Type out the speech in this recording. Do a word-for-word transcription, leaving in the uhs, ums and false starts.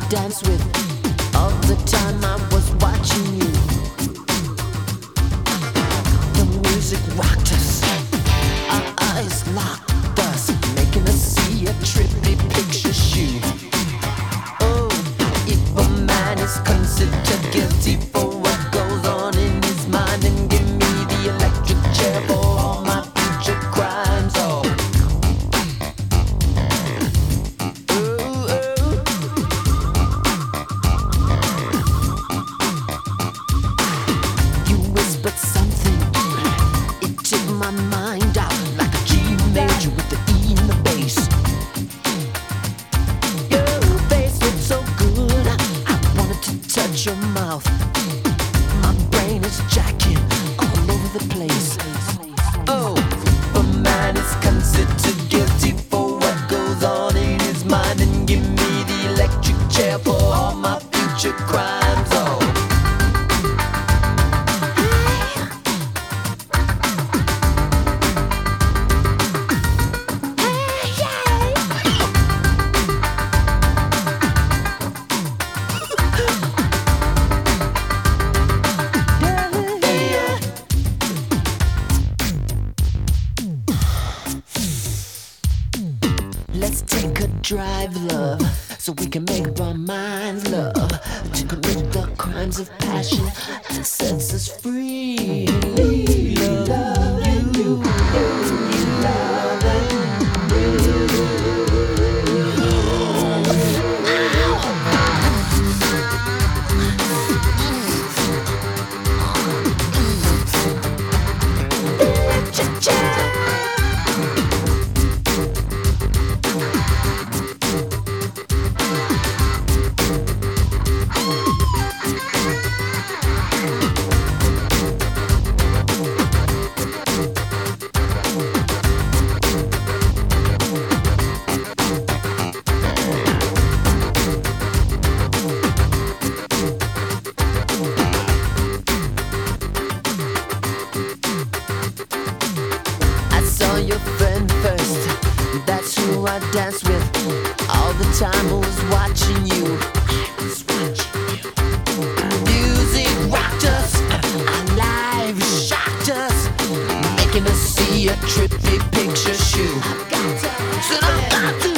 dance with. All the time I was watching you. The music rocked us, our eyes locked us, making us see a trippy picture shoot. Oh, if a man is considered guilty for what goes on in his mind, then give me the electric chair for all my future crimes. Oh, ooh, ooh. You whispered something, it took my mind out like a G major with the E in the bass. Your face looked so good, I, I wanted to touch your mouth. My brain is jacking all over the place. Oh, a man is considered guilty for what goes on in his mind, and give me the electric chair for all my future crimes. Oh. Let's take a drive, love, so we can make up our minds, love, to commit the crimes of passion that sets us free. Love you, your friend first, that's who I danced with. All the time I was watching you. I was watching you. Music rocked us, our lives shocked us, making us see a trippy picture shoot. Said I've got to